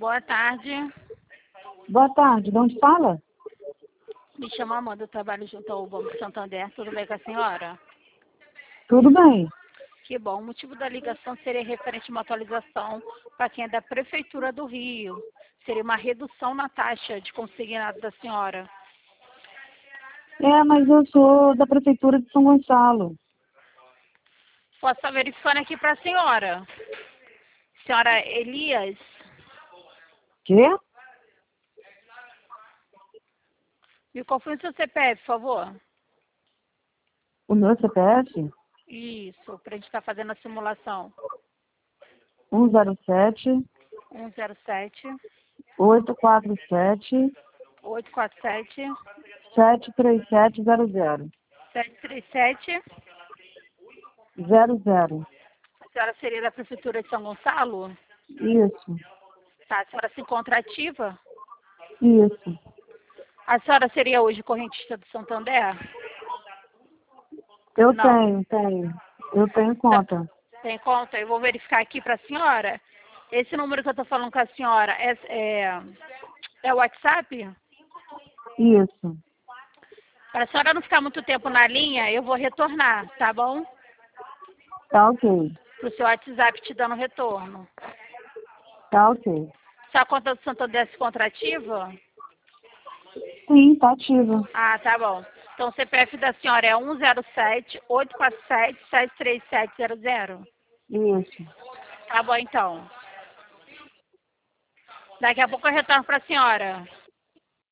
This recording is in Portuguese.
Boa tarde. Boa tarde, de onde fala? Me chamo Amanda, eu trabalho junto ao Banco Santander. Tudo bem com a senhora? Tudo bem. Que bom. O motivo da ligação seria referente a uma atualização para quem é da Prefeitura do Rio. Seria uma redução na taxa de consignado da senhora. Mas eu sou da Prefeitura de São Gonçalo. Posso estar verificando aqui para a senhora. Senhora Elias, Quê? me confirme o seu CPF, por favor. O meu CPF? Isso, para a gente estar fazendo a simulação. 107 107 847 847 73700. 737. 00. A senhora seria da Prefeitura de São Gonçalo? Isso. Tá, a senhora se encontra ativa? Isso. A senhora seria hoje correntista do Santander? Eu Não. tenho. Eu tenho conta. Tem conta? Eu vou verificar aqui para a senhora. Esse número que eu estou falando com a senhora é o WhatsApp? Isso. Para a senhora não ficar muito tempo na linha, eu vou retornar, tá bom? Tá ok. Para o seu WhatsApp te dando retorno. Tá ok. Sua conta do Santander se encontra ativa? Sim, tá ativa. Ah, tá bom. Então o CPF da senhora é 107 847 73700. Isso. Tá bom, então. Daqui a pouco eu retorno para a senhora.